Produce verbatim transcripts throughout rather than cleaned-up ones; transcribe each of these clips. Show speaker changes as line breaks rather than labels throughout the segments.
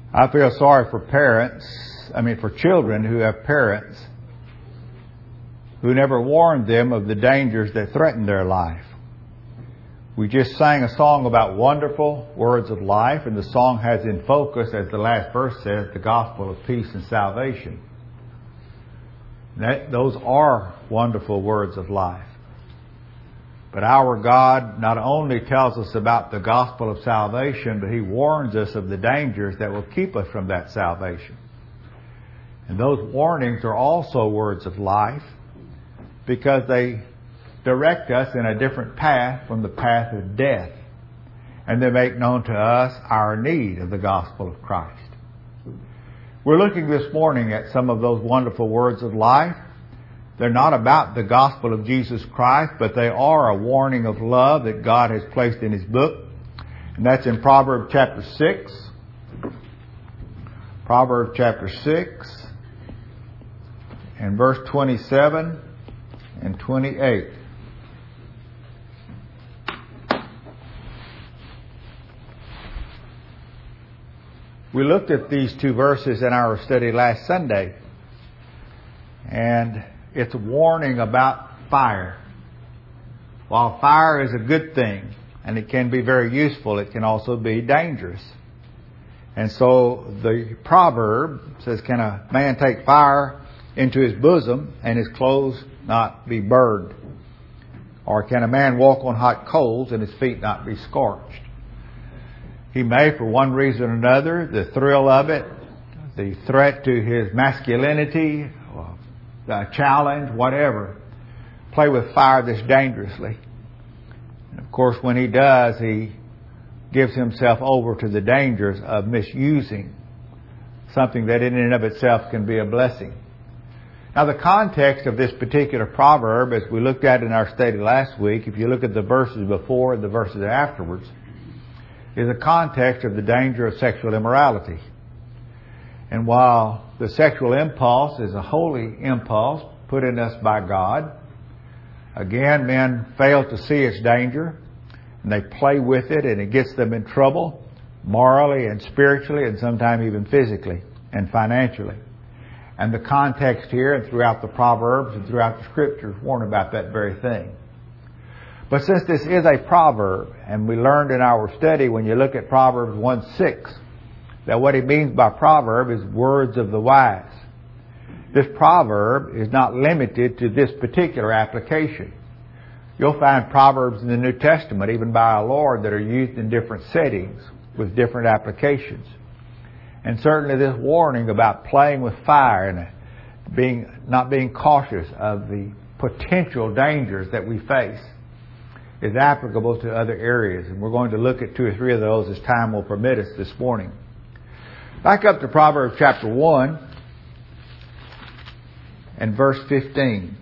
I feel sorry for parents, I mean for children who have parents who never warned them of the dangers that threaten their life. We just sang a song about wonderful words of life, and the song has in focus, as the last verse says, the gospel of peace and salvation. That, those are wonderful words of life. But our God not only tells us about the gospel of salvation, but He warns us of the dangers that will keep us from that salvation. And those warnings are also words of life because they direct us in a different path from the path of death. And they make known to us our need of the gospel of Christ. We're looking this morning at some of those wonderful words of life. They're not about the gospel of Jesus Christ, but they are a warning of love that God has placed in His book. And that's in Proverbs chapter six. Proverbs chapter six and verse twenty-seven and twenty-eight. We looked at these two verses in our study last Sunday, and it's a warning about fire. While fire is a good thing, and it can be very useful, it can also be dangerous. And so the proverb says, can a man take fire into his bosom and his clothes not be burned? Or can a man walk on hot coals and his feet not be scorched? He may, for one reason or another, the thrill of it, the threat to his masculinity, the challenge, whatever, play with fire this dangerously. And of course, when he does, he gives himself over to the dangers of misusing something that in and of itself can be a blessing. Now, the context of this particular proverb, as we looked at in our study last week, if you look at the verses before and the verses afterwards, is a context of the danger of sexual immorality. And while the sexual impulse is a holy impulse put in us by God, again, men fail to see its danger, and they play with it, and it gets them in trouble, morally and spiritually, and sometimes even physically and financially. And the context here and throughout the Proverbs and throughout the Scriptures warn about that very thing. But since this is a proverb, and we learned in our study when you look at Proverbs one six, that what he means by proverb is words of the wise. This proverb is not limited to this particular application. You'll find proverbs in the New Testament, even by our Lord, that are used in different settings with different applications. And certainly this warning about playing with fire and being not being cautious of the potential dangers that we face is applicable to other areas. And we're going to look at two or three of those as time will permit us this morning. Back up to Proverbs chapter one and verse fifteen.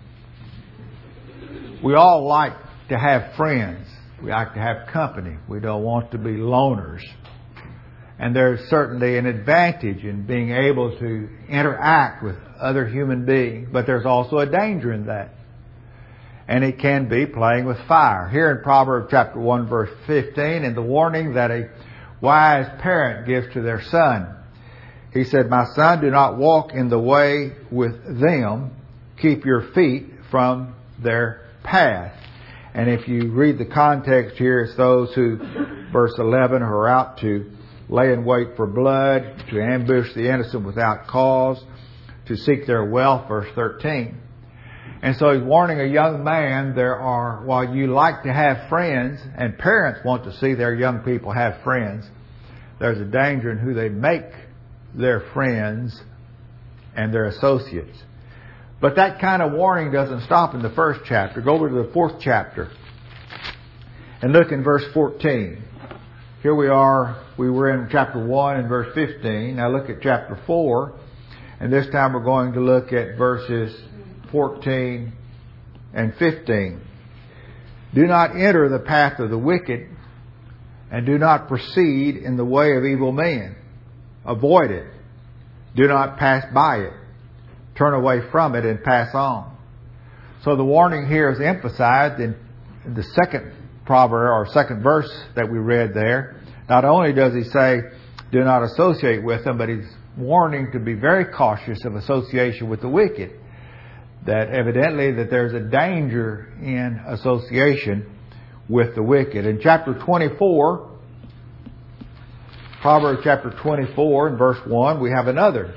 We all like to have friends. We like to have company. We don't want to be loners. And there's certainly an advantage in being able to interact with other human beings, but there's also a danger in that. And it can be playing with fire. Here in Proverbs chapter one verse fifteen, and the warning that a wise parent gives to their son. He said, "My son, do not walk in the way with them. Keep your feet from their path." And if you read the context here, it's those who, verse eleven, who are out to lay in wait for blood, to ambush the innocent without cause, to seek their wealth, verse thirteen. And so he's warning a young man, there are, while you like to have friends, and parents want to see their young people have friends, there's a danger in who they make their friends and their associates. But that kind of warning doesn't stop in the first chapter. Go over to the fourth chapter and look in verse fourteen. Here we are, we were in chapter one and verse fifteen. Now look at chapter four, and this time we're going to look at verses fourteen and fifteen. "Do not enter the path of the wicked, and do not proceed in the way of evil men. Avoid it. Do not pass by it. Turn away from it and pass on." So the warning here is emphasized in the second proverb or second verse that we read there. Not only does he say, do not associate with them, but he's warning to be very cautious of association with the wicked. That evidently that there's a danger in association with the wicked. In chapter twenty-four, Proverbs chapter twenty-four and verse one, we have another.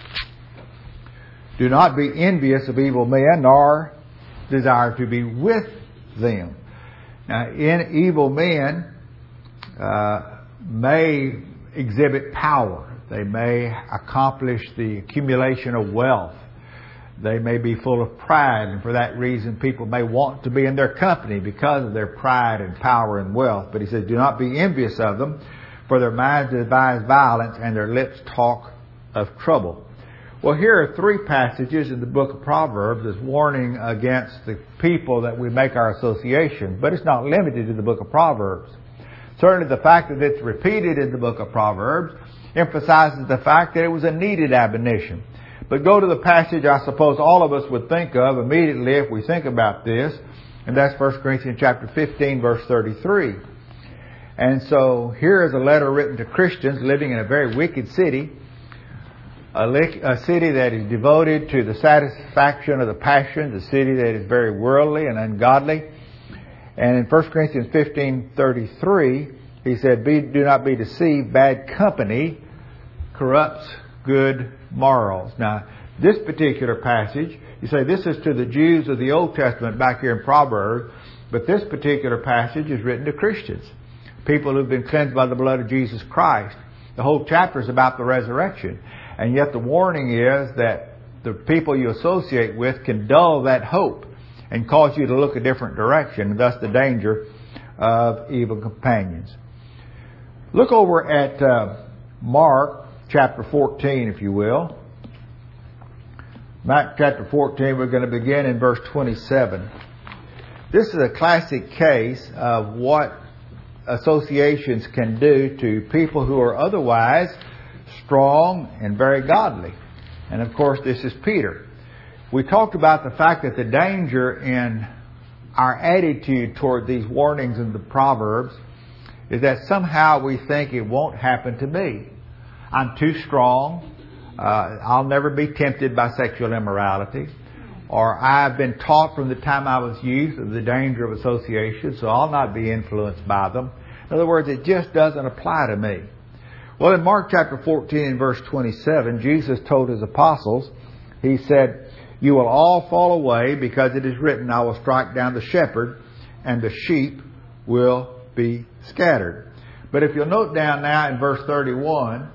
Do not be envious of evil men, nor desire to be with them. Now, in evil men uh, may exhibit power. They may accomplish the accumulation of wealth. They may be full of pride, and for that reason people may want to be in their company because of their pride and power and wealth. But he says, do not be envious of them, for their minds devise violence and their lips talk of trouble. Well, here are three passages in the book of Proverbs as warning against the people that we make our association, but it's not limited to the book of Proverbs. Certainly the fact that it's repeated in the book of Proverbs emphasizes the fact that it was a needed admonition. But go to the passage I suppose all of us would think of immediately if we think about this, and that's First Corinthians chapter fifteen, verse thirty-three. And so here is a letter written to Christians living in a very wicked city, a, li- a city that is devoted to the satisfaction of the passions, a city that is very worldly and ungodly. And in First Corinthians fifteen thirty-three, he said, be, do not be deceived, bad company corrupts good morals. Now, this particular passage, you say this is to the Jews of the Old Testament back here in Proverbs, but this particular passage is written to Christians, people who've been cleansed by the blood of Jesus Christ. The whole chapter is about the resurrection, and yet the warning is that the people you associate with can dull that hope and cause you to look a different direction, and thus the danger of evil companions. Look over at uh, Mark chapter fourteen, if you will. Mark chapter fourteen, we're going to begin in verse twenty-seven. This is a classic case of what associations can do to people who are otherwise strong and very godly. And of course, this is Peter. We talked about the fact that the danger in our attitude toward these warnings in the Proverbs is that somehow we think it won't happen to me. I'm too strong. Uh, I'll never be tempted by sexual immorality. Or I've been taught from the time I was youth of the danger of association, so I'll not be influenced by them. In other words, it just doesn't apply to me. Well, in Mark chapter fourteen and verse twenty-seven, Jesus told his apostles, he said, you will all fall away because it is written, I will strike down the shepherd and the sheep will be scattered. But if you'll note down now in verse thirty-one,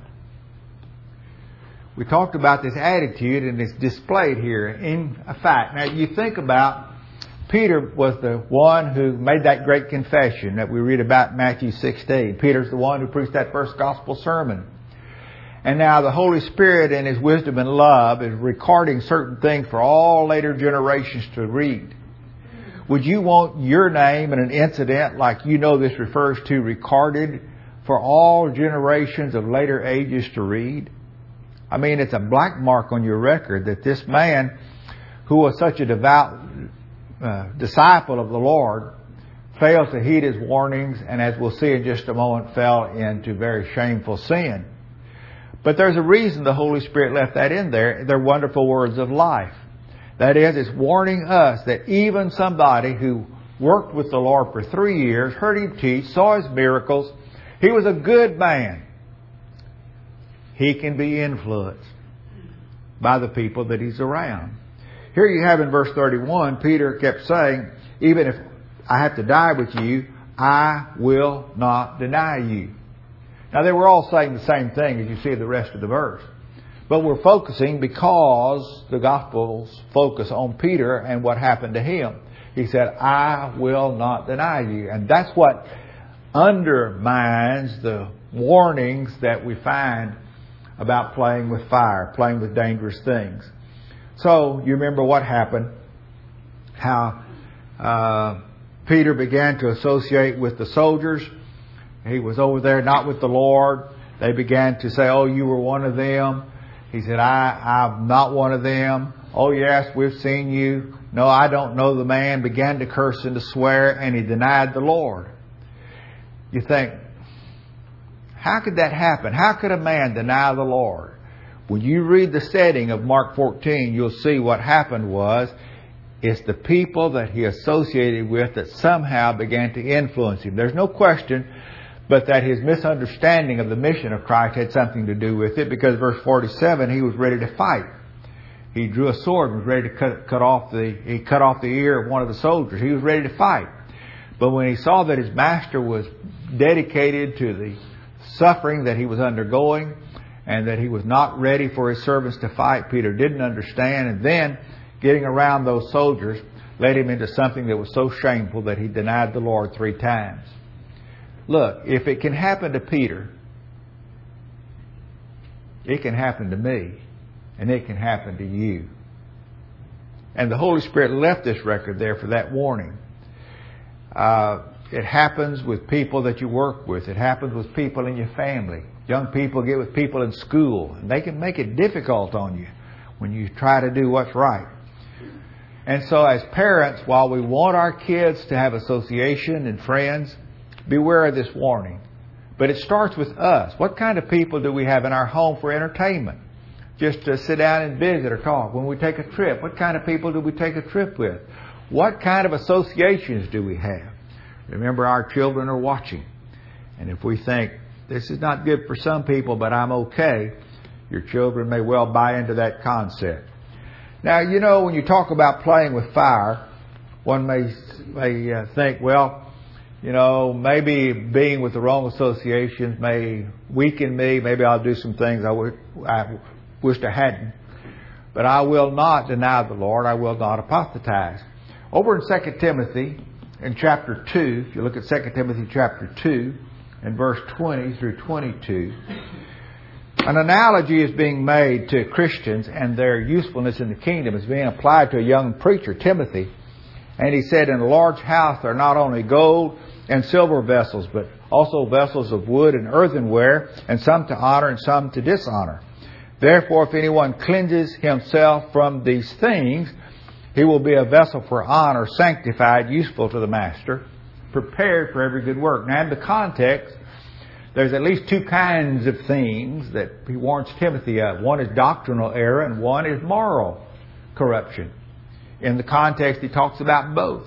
we talked about this attitude, and it's displayed here in a fact. Now, you think about Peter was the one who made that great confession that we read about in Matthew sixteen. Peter's the one who preached that first gospel sermon. And now the Holy Spirit in His wisdom and love is recording certain things for all later generations to read. Would you want your name in an incident like you know this refers to recorded for all generations of later ages to read? I mean, it's a black mark on your record that this man, who was such a devout uh, disciple of the Lord, failed to heed His warnings, and as we'll see in just a moment, fell into very shameful sin. But there's a reason the Holy Spirit left that in there. They're wonderful words of life. That is, it's warning us that even somebody who worked with the Lord for three years, heard Him teach, saw His miracles, he was a good man. He can be influenced by the people that he's around. Here you have in verse thirty-one, Peter kept saying, even if I have to die with you, I will not deny you. Now they were all saying the same thing as you see the rest of the verse. But we're focusing because the Gospels focus on Peter and what happened to him. He said, I will not deny you. And that's what undermines the warnings that we find about playing with fire, playing with dangerous things. So you remember what happened, how uh, Peter began to associate with the soldiers. He was over there not with the Lord. They began to say, oh, you were one of them. He said, I, I'm not one of them. Oh, yes, we've seen you. No, I don't know the man. Began to curse and to swear, and he denied the Lord. You think, How could that happen? How could a man deny the Lord? When you read the setting of Mark fourteen, you'll see what happened was it's the people that he associated with that somehow began to influence him. There's no question but that his misunderstanding of the mission of Christ had something to do with it, because verse forty-seven, he was ready to fight. He drew a sword and was ready to cut, cut off the, he cut off the ear of one of the soldiers. He was ready to fight. But when he saw that his master was dedicated to the suffering that he was undergoing and that he was not ready for his servants to fight, Peter didn't understand. And then getting around those soldiers led him into something that was so shameful that he denied the Lord three times. Look, if it can happen to Peter, it can happen to me, and it can happen to you. And the Holy Spirit left this record there for that warning. Uh, it happens with people that you work with. It happens with people in your family. Young people get with people in school, and they can make it difficult on you when you try to do what's right. And so as parents, while we want our kids to have association and friends, beware of this warning. But it starts with us. What kind of people do we have in our home for entertainment? Just to sit down and visit or talk. When we take a trip, what kind of people do we take a trip with? What kind of associations do we have? Remember, our children are watching. And if we think, this is not good for some people, but I'm okay, your children may well buy into that concept. Now, you know, when you talk about playing with fire, one may, may uh, think, well, you know, maybe being with the wrong associations may weaken me. Maybe I'll do some things I, would, I wished I hadn't. But I will not deny the Lord. I will not apostatize. Over in Second Timothy, in chapter two, if you look at Second Timothy chapter two, and verse twenty through twenty-two, an analogy is being made to Christians and their usefulness in the kingdom is being applied to a young preacher, Timothy. And he said, in a large house there are not only gold and silver vessels, but also vessels of wood and earthenware, and some to honor and some to dishonor. Therefore, if anyone cleanses himself from these things, he will be a vessel for honor, sanctified, useful to the master, prepared for every good work. Now, in the context, there's at least two kinds of things that he warns Timothy of. One is doctrinal error and one is moral corruption. In the context, he talks about both.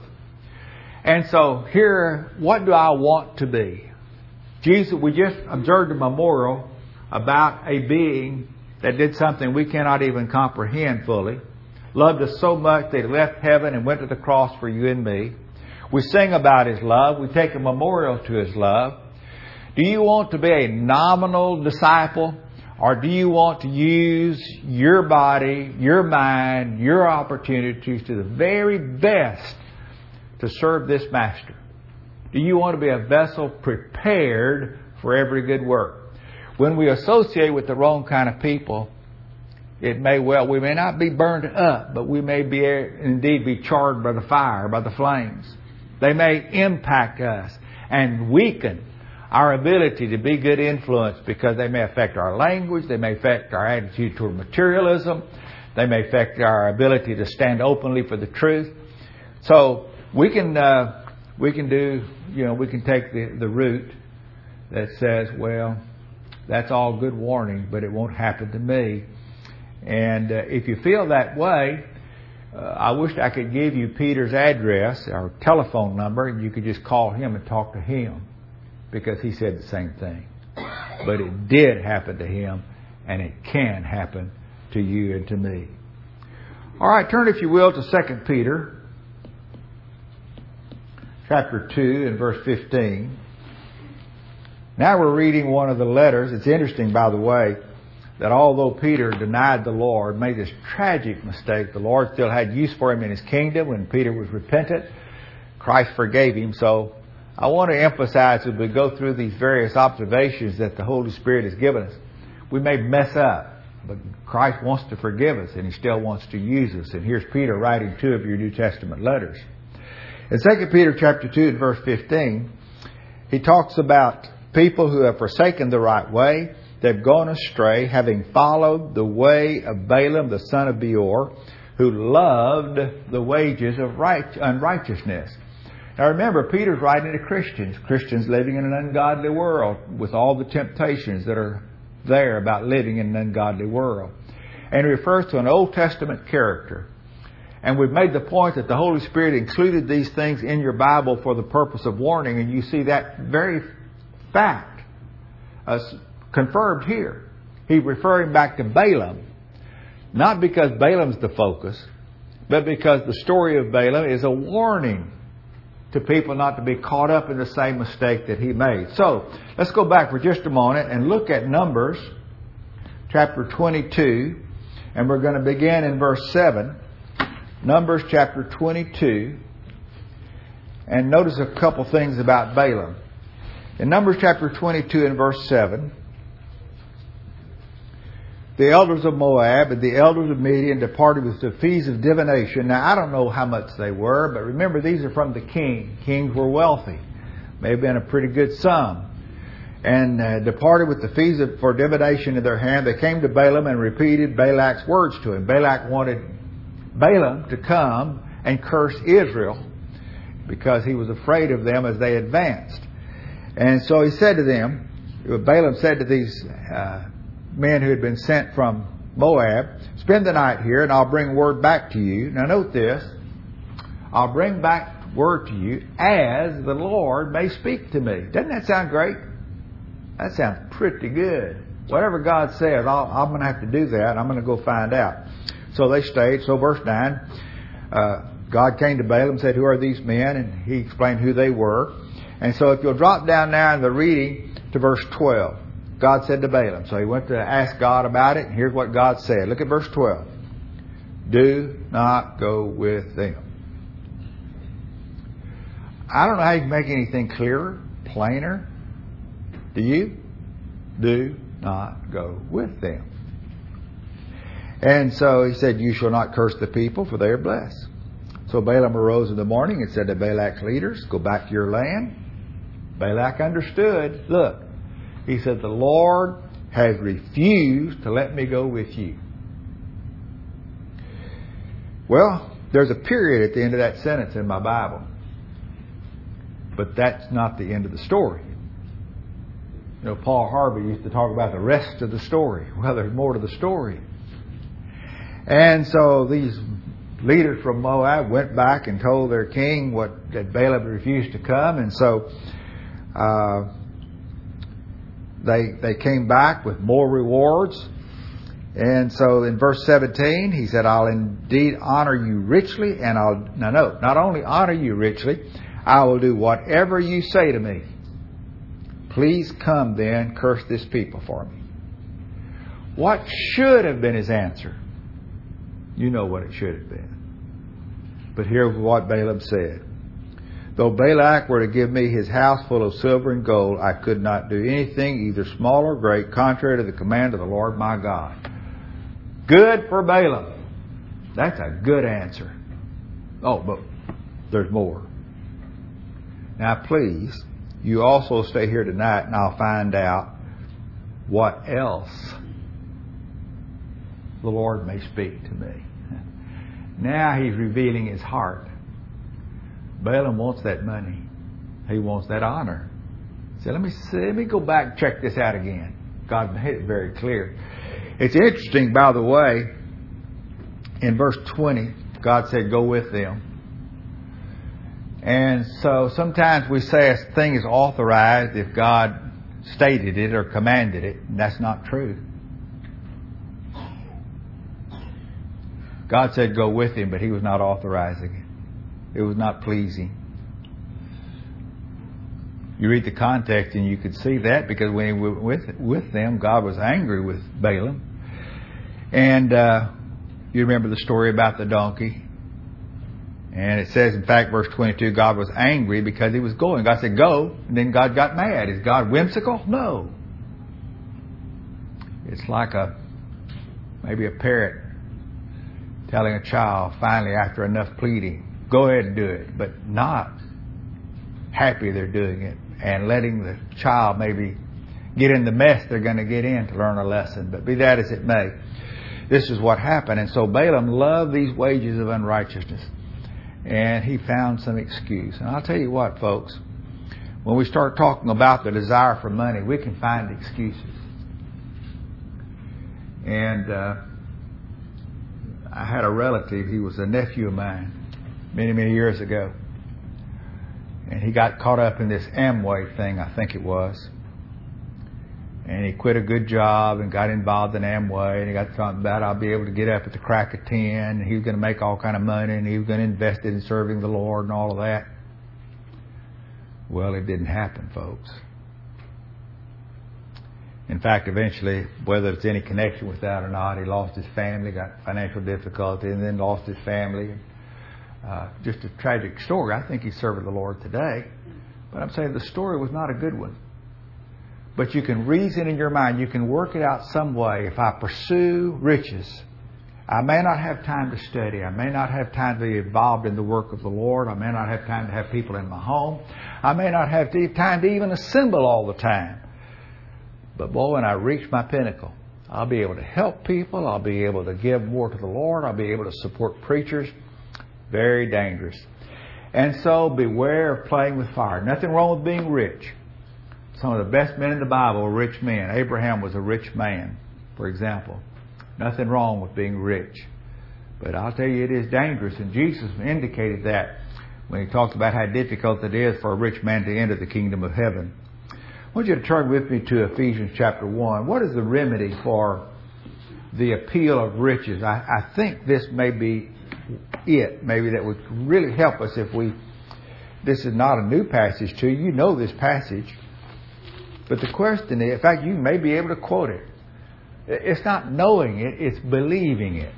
And so here, what do I want to be? Jesus, we just observed a memorial about a being that did something we cannot even comprehend fully. Loved us so much that He left heaven and went to the cross for you and me. We sing about His love. We take a memorial to His love. Do you want to be a nominal disciple? Or do you want to use your body, your mind, your opportunities to the very best to serve this Master? Do you want to be a vessel prepared for every good work? When we associate with the wrong kind of people, it may well, we may not be burned up, but we may be indeed be charred by the fire, by the flames. They may impact us and weaken our ability to be good influence, because they may affect our language, they may affect our attitude toward materialism, they may affect our ability to stand openly for the truth. So we can uh, we can do, you know, we can take the, the route that says, well, that's all good warning, but it won't happen to me. And uh, if you feel that way, uh, I wish I could give you Peter's address or telephone number, and you could just call him and talk to him, because he said the same thing. But it did happen to him, and it can happen to you and to me. All right, turn, if you will, to Second Peter chapter two and verse fifteen. Now we're reading one of the letters. It's interesting, by the way, that although Peter denied the Lord, made this tragic mistake, the Lord still had use for him in His kingdom. When Peter was repentant, Christ forgave him. So I want to emphasize, as we go through these various observations that the Holy Spirit has given us, we may mess up, but Christ wants to forgive us, and He still wants to use us. And here's Peter writing two of your New Testament letters. In Second Peter chapter two and verse fifteen, he talks about people who have forsaken the right way. They've gone astray, having followed the way of Balaam the son of Beor, who loved the wages of right, unrighteousness. Now remember, Peter's writing to Christians, Christians living in an ungodly world with all the temptations that are there about living in an ungodly world. And he refers to an Old Testament character. And we've made the point that the Holy Spirit included these things in your Bible for the purpose of warning, and you see that very fact uh, confirmed here. He's referring back to Balaam, not because Balaam's the focus, but because the story of Balaam is a warning to people not to be caught up in the same mistake that he made. So, let's go back for just a moment and look at Numbers chapter twenty-two, and we're going to begin in verse seven. Numbers chapter twenty-two, and notice a couple things about Balaam. In Numbers chapter twenty-two and verse seven, the elders of Moab and the elders of Midian departed with the fees of divination. Now, I don't know how much they were, but remember, these are from the king. Kings were wealthy. May have been a pretty good sum. And uh, departed with the fees of, for divination in their hand. They came to Balaam and repeated Balak's words to him. Balak wanted Balaam to come and curse Israel because he was afraid of them as they advanced. And so he said to them, Balaam said to these uh, men who had been sent from Moab, spend the night here and I'll bring word back to you. Now note this, I'll bring back word to you as the Lord may speak to me. Doesn't that sound great? That sounds pretty good. Whatever God says, I'll, I'm going to have to do that. I'm going to go find out. So they stayed. So verse nine, uh, God came to Balaam and said, who are these men? And he explained who they were. And so if you'll drop down now in the reading to verse twelve. God said to Balaam. So he went to ask God about it, and here's what God said. Look at verse twelve. Do not go with them. I don't know how you can make anything clearer, plainer. Do you? Do not go with them. And so he said, you shall not curse the people, for they are blessed. So Balaam arose in the morning and said to Balak's leaders, go back to your land. Balak understood. Look, he said, the Lord has refused to let me go with you. Well, there's a period at the end of that sentence in my Bible. But that's not the end of the story. You know, Paul Harvey used to talk about the rest of the story. Well, there's more to the story. And so these leaders from Moab went back and told their king what that Balaam refused to come. And so uh, they they came back with more rewards. And so in verse seventeen, he said, I'll indeed honor you richly. And I'll, now note, not only honor you richly, I will do whatever you say to me. Please come then, curse this people for me. What should have been his answer? You know what it should have been. But here's what Balaam said. Though Balak were to give me his house full of silver and gold, I could not do anything, either small or great, contrary to the command of the Lord my God. Good for Balaam. That's a good answer. Oh, but there's more. Now please, you also stay here tonight and I'll find out what else the Lord may speak to me. Now he's revealing his heart. Balaam wants that money. He wants that honor. So let me see, let me go back and check this out again. God made it very clear. It's interesting, by the way, in verse twenty, God said, go with them. And so sometimes we say a thing is authorized if God stated it or commanded it. And that's not true. God said go with him, but he was not authorizing it. It was not pleasing. You read the context and you could see that, because when he was with, with them, God was angry with Balaam. And uh, you remember the story about the donkey. And it says, in fact, verse twenty-two, God was angry because he was going. God said, go. And then God got mad. Is God whimsical? No. It's like a, maybe a parent telling a child, finally, after enough pleading, go ahead and do it. But not happy they're doing it. And letting the child maybe get in the mess they're going to get in to learn a lesson. But be that as it may, this is what happened. And so Balaam loved these wages of unrighteousness. and he found some excuse. And I'll tell you what, folks, when we start talking about the desire for money, we can find excuses. And uh, I had a relative, he was a nephew of mine, many, many years ago. And he got caught up in this Amway thing, I think it was. And he quit a good job and got involved in Amway. And he got talking about, I'll be able to get up at the crack of ten. And he was going to make all kind of money. And he was going to invest it in serving the Lord and all of that. Well, it didn't happen, folks. In fact, eventually, whether it's any connection with that or not, he lost his family, got financial difficulty, and then lost his family. Uh, just a tragic story. I think he's serving the Lord today. But I'm saying the story was not a good one. But you can reason in your mind. You can work it out some way. If I pursue riches, I may not have time to study. I may not have time to be involved in the work of the Lord. I may not have time to have people in my home. I may not have time to even assemble all the time. But boy, when I reach my pinnacle, I'll be able to help people. I'll be able to give more to the Lord. I'll be able to support preachers. Very dangerous. And so beware of playing with fire. Nothing wrong with being rich. Some of the best men in the Bible were rich men. Abraham was a rich man, for example. Nothing wrong with being rich. But I'll tell you, it is dangerous. And Jesus indicated that when he talked about how difficult it is for a rich man to enter the kingdom of heaven. I want you to turn with me to Ephesians chapter one. What is the remedy for the appeal of riches? I, I think this may be it. Maybe that would really help us if we... This is not a new passage to you. You know this passage. But the question is, in fact, you may be able to quote it. It's not knowing it, it's believing it.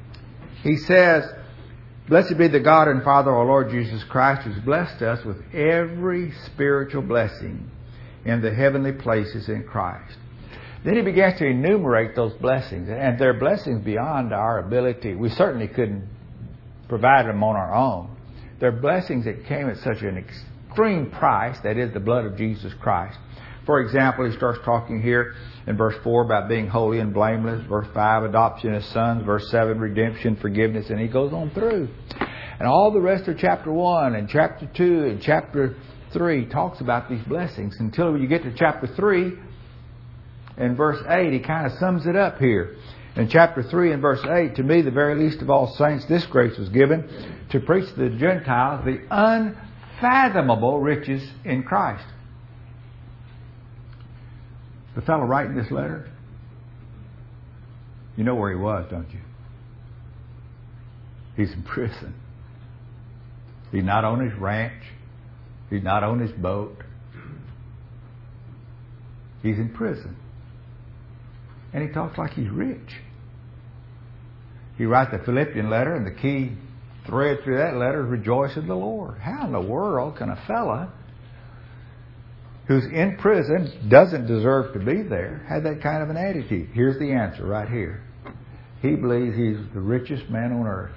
He says, "Blessed be the God and Father of our Lord Jesus Christ, who's blessed us with every spiritual blessing in the heavenly places in Christ." Then he begins to enumerate those blessings. And they're blessings beyond our ability. We certainly couldn't provide them on our own. They're blessings that came at such an extreme price, that is the blood of Jesus Christ. For example, he starts talking here in verse four about being holy and blameless. Verse five, adoption as sons. Verse seven, redemption, forgiveness. And he goes on through. And all the rest of chapter one and chapter two and chapter three talks about these blessings until you get to chapter three and verse eight. He kind of sums it up here. In chapter three and verse eight, to me, the very least of all saints, this grace was given to preach to the Gentiles the unfathomable riches in Christ. The fellow writing this letter, you know where he was, don't you? He's in prison. He's not on his ranch. He's not on his boat. He's in prison. And he talks like he's rich. He writes the Philippian letter, and the key thread through that letter is rejoice in the Lord. How in the world can a fella who's in prison, doesn't deserve to be there, have that kind of an attitude? Here's the answer right here. He believes he's the richest man on earth.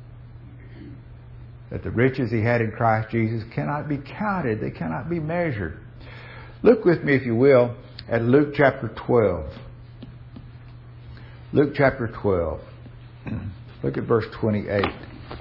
That the riches he had in Christ Jesus cannot be counted. They cannot be measured. Look with me, if you will, at Luke chapter twelve. Luke chapter twelve. Look at verse twenty-eight.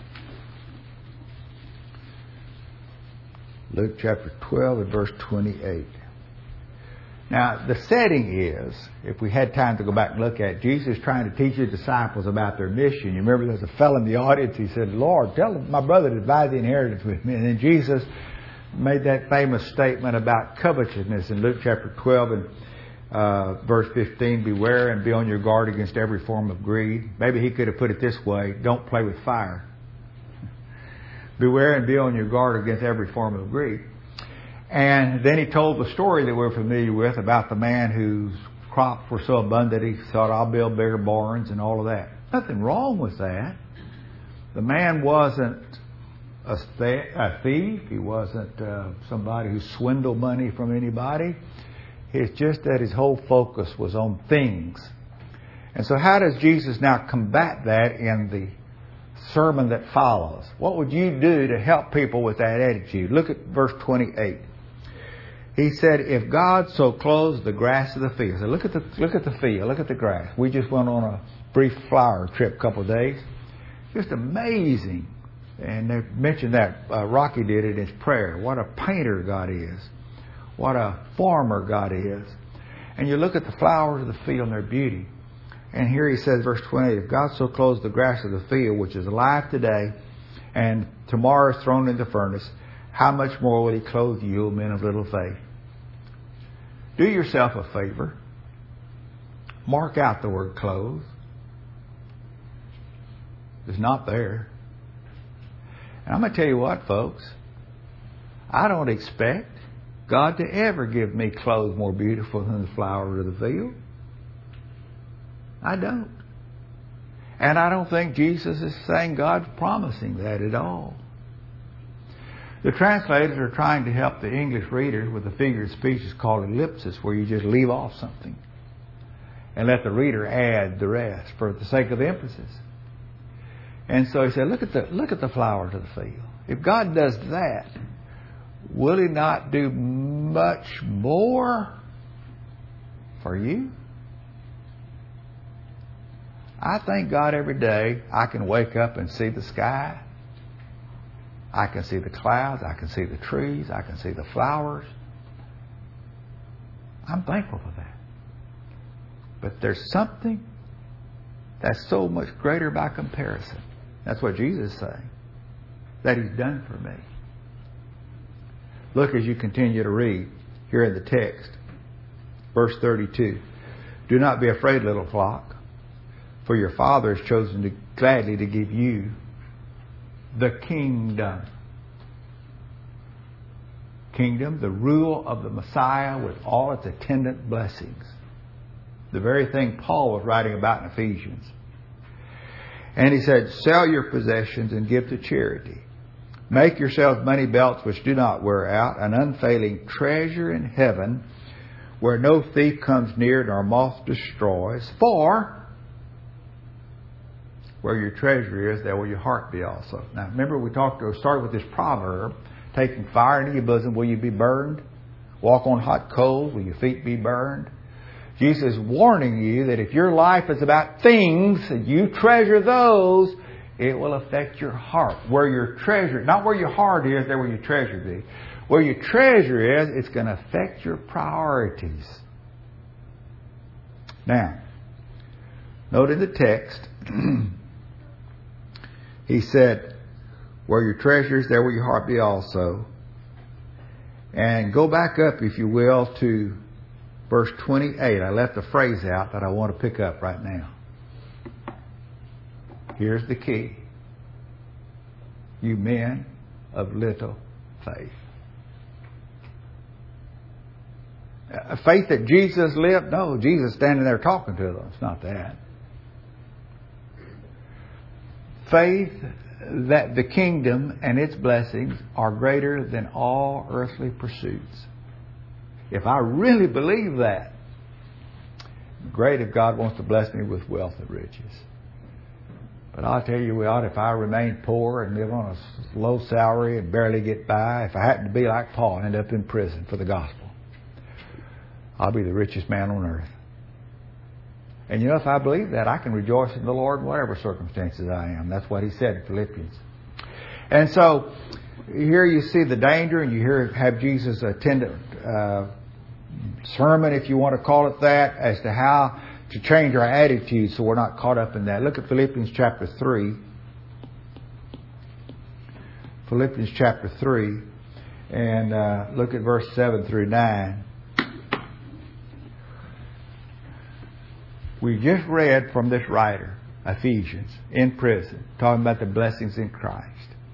Luke chapter twelve and verse twenty-eight. Now, the setting is, if we had time to go back and look at it, Jesus trying to teach his disciples about their mission. You remember there's a fellow in the audience, he said, "Lord, tell my brother to divide the inheritance with me." And then Jesus made that famous statement about covetousness in Luke chapter twelve and uh, verse fifteen. "Beware and be on your guard against every form of greed." Maybe he could have put it this way: don't play with fire. Beware and be on your guard against every form of greed. And then he told the story that we're familiar with about the man whose crops were so abundant he thought, "I'll build bigger barns," and all of that. Nothing wrong with that. The man wasn't a, th- a thief. He wasn't uh, somebody who swindled money from anybody. It's just that his whole focus was on things. And so how does Jesus now combat that in the sermon that follows? What would you do to help people with that attitude? Look at verse twenty-eight. He said, "If God so clothes the grass of the field." So look at the look at the field, look at the grass. We just went on a brief flower trip a couple of days. Just amazing And they mentioned that uh, Rocky did it in his prayer. What a painter God is. What a farmer God is. And you look at the flowers of the field and their beauty. And here he says, verse twenty-eight, if God so clothes the grass of the field, which is alive today, and tomorrow is thrown into the furnace, how much more will He clothe you, men of little faith? Do yourself a favor. Mark out the word clothe. It's not there. And I'm going to tell you what, folks. I don't expect God to ever give me clothes more beautiful than the flowers of the field. I don't. And I don't think Jesus is saying God's promising that at all. The translators are trying to help the English readers with the figure of speech is called ellipsis, where you just leave off something and let the reader add the rest for the sake of emphasis. And so he said, look at the look at the flowers of the field. If God does that, will He not do much more for you? I thank God every day I can wake up and see the sky. I can see the clouds. I can see the trees. I can see the flowers. I'm thankful for that. But there's something that's so much greater by comparison. That's what Jesus is saying. That He's done for me. Look as you continue to read here in the text. Verse thirty-two. Do not be afraid, little flock, for your Father has chosen to gladly to give you the kingdom. Kingdom, the rule of the Messiah with all its attendant blessings. The very thing Paul was writing about in Ephesians. And he said, sell your possessions and give to charity. Make yourselves money belts which do not wear out, an unfailing treasure in heaven, where no thief comes near nor moth destroys. For where your treasure is, there will your heart be also. Now remember we talked, we started with this proverb, taking fire into your bosom, will you be burned? Walk on hot coals, will your feet be burned? Jesus is warning you that if your life is about things, and you treasure those, it will affect your heart. Where your treasure, not where your heart is, there will your treasure be. Where your treasure is, it's going to affect your priorities. Now, note in the text, he said, where your treasure is, there will your heart be also. And go back up, if you will, to verse twenty-eight. I left a phrase out that I want to pick up right now. Here's the key. You men of little faith. A faith that Jesus lived? No, Jesus standing there talking to them. It's not that. Faith that the kingdom and its blessings are greater than all earthly pursuits. If I really believe that, great if God wants to bless me with wealth and riches. But I'll tell you what, if I remain poor and live on a low salary and barely get by, if I happen to be like Paul and end up in prison for the gospel, I'll be the richest man on earth. And you know, if I believe that, I can rejoice in the Lord in whatever circumstances I am. That's what he said in Philippians. And so, here you see the danger, and you hear have Jesus' attendant uh, sermon, if you want to call it that, as to how to change our attitude so we're not caught up in that. Look at Philippians chapter three. Philippians chapter three. And uh, look at verse seven through nine. We just read from this writer, Ephesians, in prison, talking about the blessings in Christ.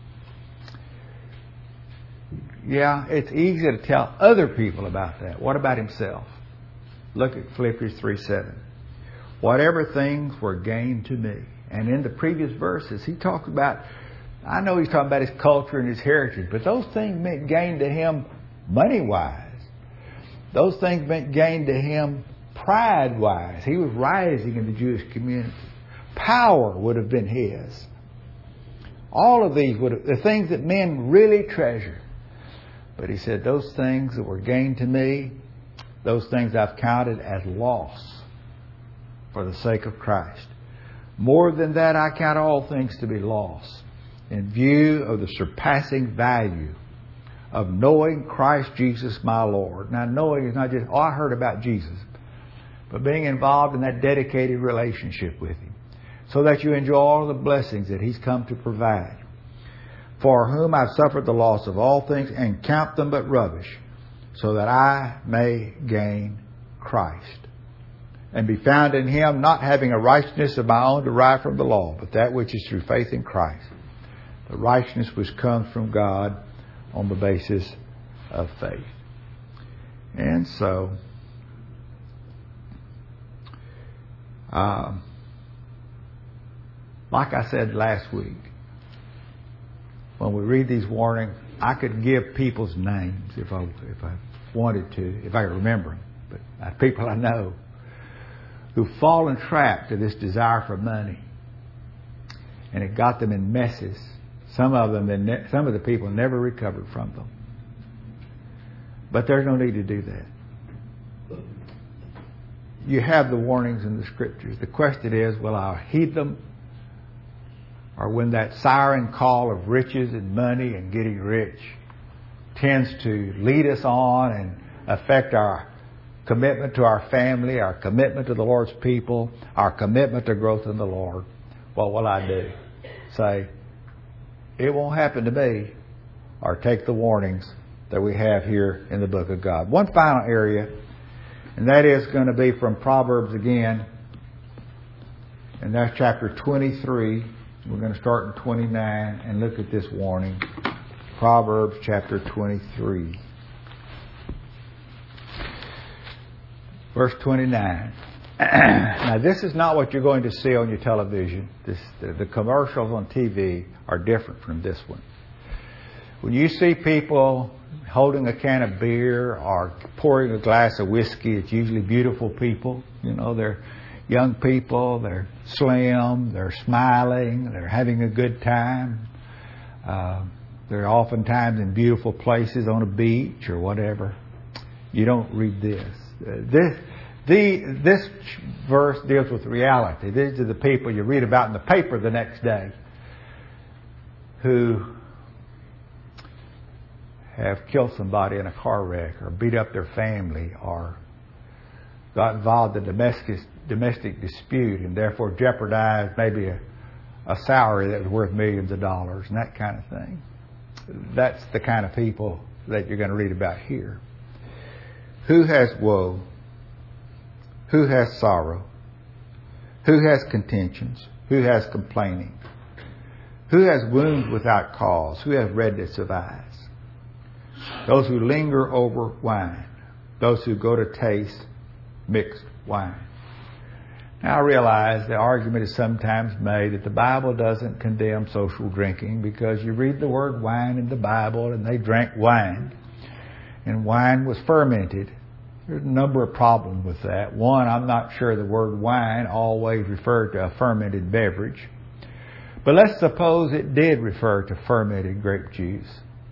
Yeah, it's easy to tell other people about that. What about himself? Look at Philippians three seven. Whatever things were gained to me. And in the previous verses, he talked about, I know he's talking about his culture and his heritage, but those things meant gain to him money-wise. Those things meant gain to him pride-wise. He was rising in the Jewish community. Power would have been his. All of these would have, the things that men really treasure. But he said, those things that were gained to me, those things I've counted as loss for the sake of Christ. More than that, I count all things to be loss in view of the surpassing value of knowing Christ Jesus my Lord. Now, knowing is not just, oh, I heard about Jesus, but being involved in that dedicated relationship with Him, so that you enjoy all the blessings that He's come to provide. For whom I've suffered the loss of all things, and count them but rubbish, so that I may gain Christ, and be found in Him, not having a righteousness of my own derived from the law, but that which is through faith in Christ, the righteousness which comes from God on the basis of faith. And so, um, like I said last week, when we read these warnings, I could give people's names if I if I wanted to, if I could remember them. But uh, people I know who've fallen trapped to this desire for money, and it got them in messes. Some of them, ne- some of the people never recovered from them. But there's no need to do that. You have the warnings in the Scriptures. The question is, will I heed them? Or when that siren call of riches and money and getting rich tends to lead us on and affect our commitment to our family, our commitment to the Lord's people, our commitment to growth in the Lord, what will I do? Say, it won't happen to me, or take the warnings that we have here in the book of God. One final area, and that is going to be from Proverbs again, and that's chapter twenty-three. We're going to start in twenty-nine and look at this warning. Proverbs chapter twenty-three. Verse twenty-nine. Now, this is not what you're going to see on your television. This, the, the commercials on T V are different from this one. When you see people holding a can of beer or pouring a glass of whiskey, it's usually beautiful people. You know, they're young people, they're slim, they're smiling, they're having a good time. Uh, they're oftentimes in beautiful places on a beach or whatever. You don't read this. Uh, this the this verse deals with reality. These are the people you read about in the paper the next day who have killed somebody in a car wreck or beat up their family or got involved in domestic domestic dispute and therefore jeopardized maybe a, a salary that was worth millions of dollars and that kind of thing. That's the kind of people that you're going to read about here. Who has woe? Who has sorrow? Who has contentions? Who has complaining? Who has wounds without cause? Who has redness of eyes? Those who linger over wine. Those who go to taste mixed wine. Now I realize the argument is sometimes made that the Bible doesn't condemn social drinking because you read the word wine in the Bible and they drank wine. And wine was fermented. There's a number of problems with that. One, I'm not sure the word wine always referred to a fermented beverage. But let's suppose it did refer to fermented grape juice.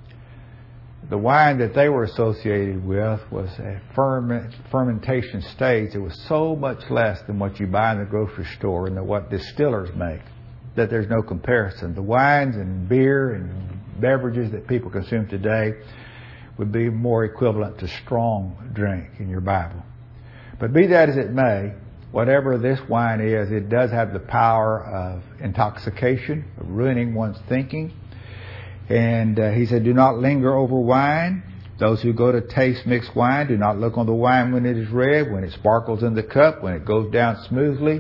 The wine that they were associated with was at ferment, fermentation stage. It was so much less than what you buy in the grocery store and what distillers make that there's no comparison. The wines and beer and beverages that people consume today would be more equivalent to strong drink in your Bible. But be that as it may, whatever this wine is, it does have the power of intoxication, of ruining one's thinking. And uh, he said, do not linger over wine. Those who go to taste mixed wine, do not look on the wine when it is red, when it sparkles in the cup, when it goes down smoothly.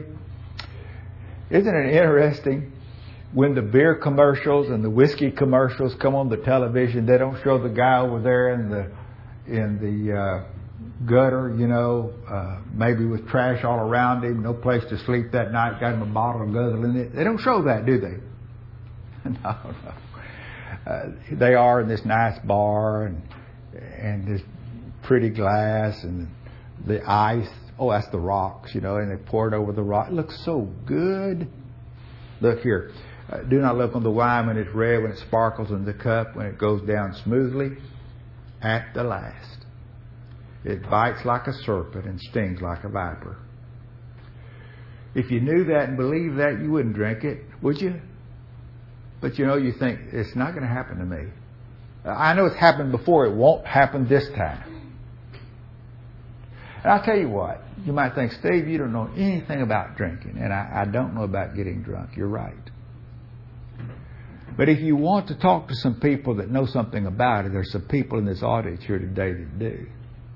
Isn't it interesting? When the beer commercials and the whiskey commercials come on the television, they don't show the guy over there in the in the uh, gutter, you know, uh, maybe with trash all around him, no place to sleep that night, got him a bottle of guzzle in it. They don't show that, do they? No, no. Uh, they are in this nice bar and and this pretty glass and the ice. Oh, that's the rocks, you know, and they pour it over the rock. It looks so good. Look here. Uh, do not look on the wine when it's red, when it sparkles in the cup, when it goes down smoothly. At the last, it bites like a serpent and stings like a viper. If you knew that and believed that, you wouldn't drink it, would you? But you know, you think, it's not going to happen to me. I know it's happened before. It won't happen this time. And I'll tell you what. You might think, Steve, you don't know anything about drinking. And I, I don't know about getting drunk. You're right. But if you want to talk to some people that know something about it, there's some people in this audience here today that do.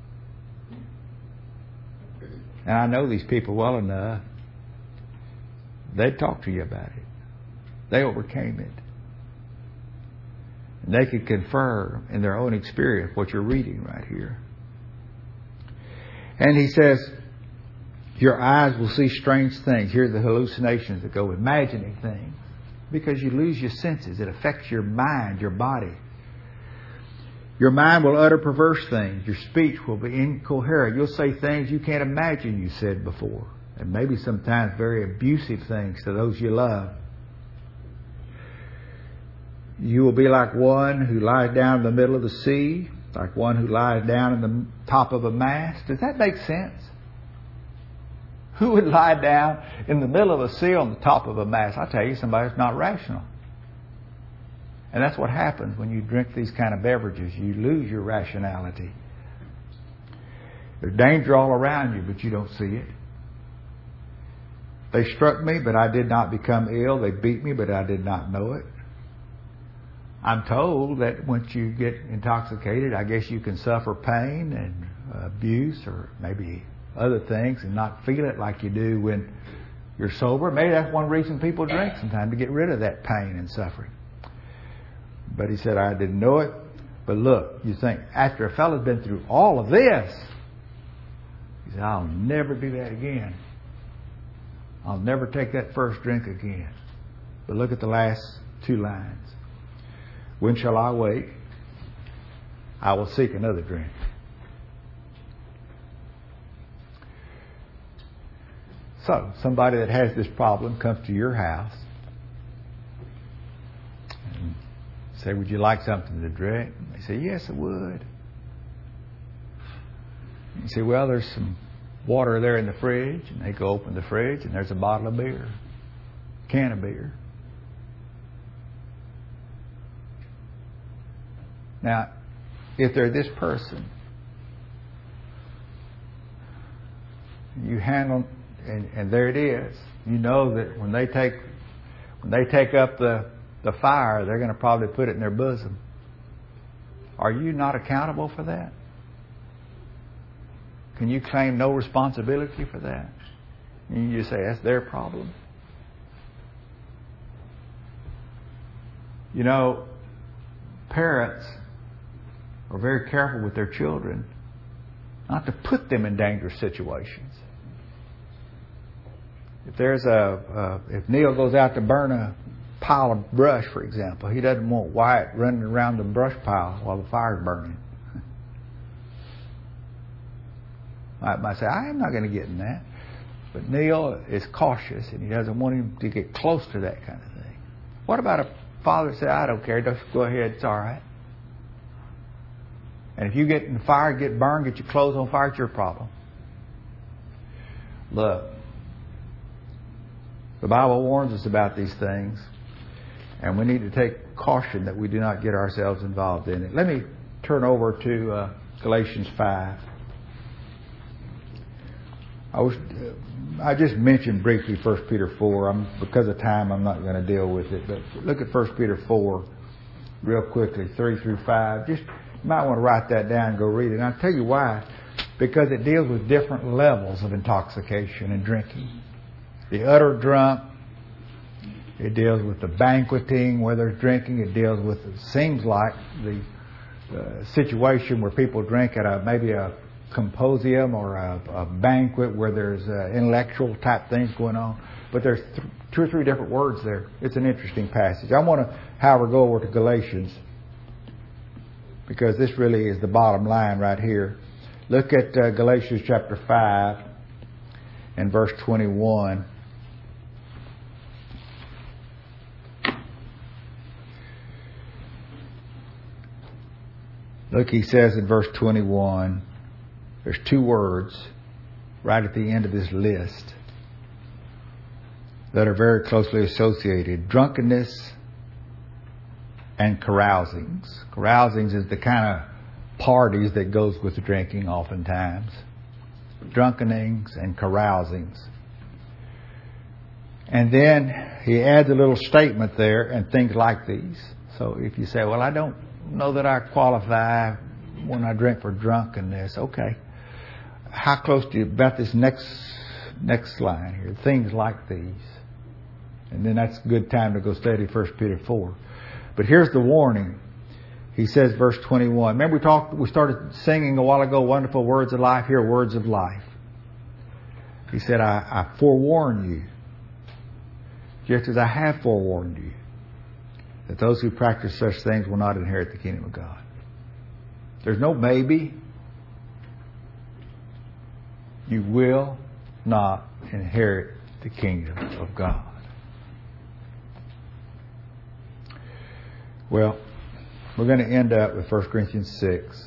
And I know these people well enough. They'd talk to you about it. They overcame it. And they could confirm in their own experience what you're reading right here. And he says, your eyes will see strange things. Here are the hallucinations that go with imagining things. Because you lose your senses. It affects your mind, your body. Your mind will utter perverse things. Your speech will be incoherent. You'll say things you can't imagine you said before. And maybe sometimes very abusive things to those you love. You will be like one who lies down in the middle of the sea, like one who lies down in the top of a mast. Does that make sense? Who would lie down in the middle of the sea on the top of a mast? I tell you, somebody's not rational. And that's what happens when you drink these kind of beverages. You lose your rationality. There's danger all around you, but you don't see it. They struck me, but I did not become ill. They beat me, but I did not know it. I'm told that once you get intoxicated, I guess you can suffer pain and abuse or maybe other things and not feel it like you do when you're sober. Maybe that's one reason people drink sometimes, to get rid of that pain and suffering. But he said, I didn't know it. But look, you think, after a fellow's been through all of this, he said, I'll never do that again. I'll never take that first drink again. But look at the last two lines. When shall I wake? I will seek another drink. So, somebody that has this problem comes to your house and say, would you like something to drink? And they say, yes, I would. And you say, well, there's some water there in the fridge. And they go open the fridge and there's a bottle of beer, a can of beer. Now, if they're this person, you handle, and, and there it is. You know that when they take when they take up the, the fire, they're going to probably put it in their bosom. Are you not accountable for that? Can you claim no responsibility for that? And you just say, that's their problem. You know, parents are very careful with their children not to put them in dangerous situations. If there's a, a if Neil goes out to burn a pile of brush, for example, he doesn't want Wyatt running around the brush pile while the fire's burning. I might say, I am not going to get in that. But Neil is cautious and he doesn't want him to get close to that kind of thing. What about a father that says, I don't care, just go ahead, it's all right. And if you get in the fire, get burned, get your clothes on fire, it's your problem. Look, the Bible warns us about these things, and we need to take caution that we do not get ourselves involved in it. Let me turn over to uh, Galatians five. I was, uh, I just mentioned briefly First Peter four. I'm, because of time, I'm not going to deal with it. But look at First Peter four real quickly, three through five. Just you might want to write that down and go read it. And I'll tell you why. Because it deals with different levels of intoxication and drinking. The utter drunk. It deals with the banqueting where there's drinking. It deals with, it seems like, the uh, situation where people drink at a maybe a symposium or a, a banquet where there's uh, intellectual type things going on. But there's th- two or three different words there. It's an interesting passage. I want to, however, go over to Galatians because this really is the bottom line right here. Look at uh, Galatians chapter five and verse twenty-one. Look, he says in verse twenty-one, there's two words right at the end of this list that are very closely associated. Drunkenness and carousings. Carousings is the kind of parties that goes with drinking oftentimes. Drunkenings and carousings. And then he adds a little statement there and things like these. So if you say, well, I don't know that I qualify when I drink for drunkenness. Okay. How close do you, about this next next line here, things like these. And then that's a good time to go study First Peter four. But here's the warning. He says, verse twenty-one. Remember we talked, we started singing a while ago, wonderful words of life. Here, words of life. He said, I, I forewarn you, just as I have forewarned you, that those who practice such things will not inherit the kingdom of God. There's no maybe. You will not inherit the kingdom of God. Well, we're going to end up with First Corinthians six.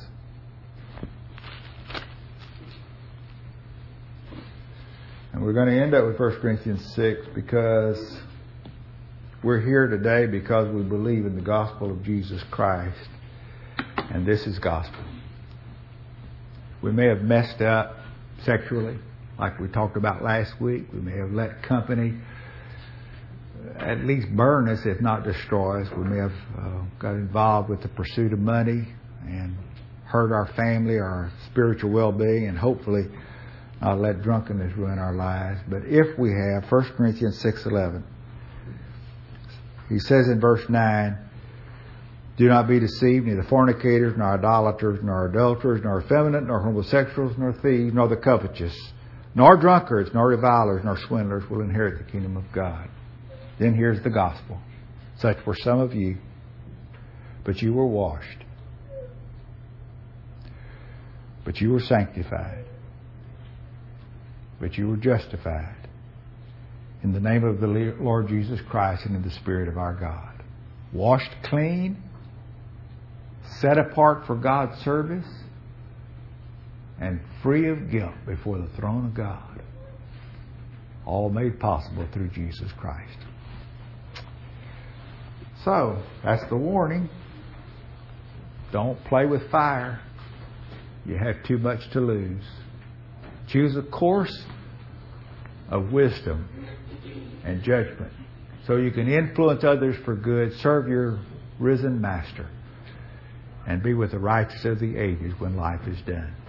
And we're going to end up with First Corinthians six because we're here today because we believe in the gospel of Jesus Christ. And this is gospel. We may have messed up sexually, like we talked about last week. We may have let company at least burn us, if not destroy us. We may have uh, got involved with the pursuit of money and hurt our family, our spiritual well-being, and hopefully not let drunkenness ruin our lives. But if we have, First Corinthians six eleven, he says in verse nine, do not be deceived, neither fornicators, nor idolaters, nor adulterers, nor effeminate, nor homosexuals, nor thieves, nor the covetous, nor drunkards, nor revilers, nor swindlers will inherit the kingdom of God. Then here's the gospel. Such were some of you, but you were washed, but you were sanctified, but you were justified in the name of the Lord Jesus Christ and in the Spirit of our God. Washed clean, set apart for God's service, and free of guilt before the throne of God. All made possible through Jesus Christ. So, that's the warning. Don't play with fire. You have too much to lose. Choose a course of wisdom and judgment so you can influence others for good, serve your risen Master, and be with the righteous of the ages when life is done.